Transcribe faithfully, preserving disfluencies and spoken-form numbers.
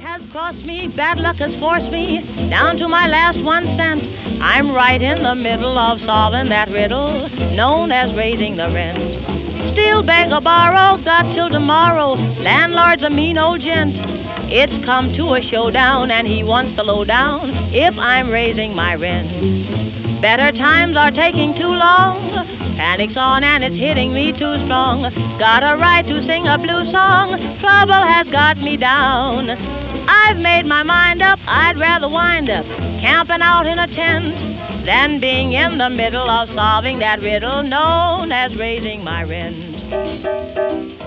has crossed me, bad luck has forced me down to my last one cent. I'm right in the middle of solving that riddle known as raising the rent. Still beg or borrow, got till tomorrow, landlord's a mean old gent. It's come to a showdown and he wants to low down if I'm raising my rent. Better times are taking too long, panic's on and it's hitting me too strong. Got a right to sing a blue song, trouble has got me down. I've made my mind up, I'd rather wind up camping out in a tent than being in the middle of solving that riddle known as raising my rent.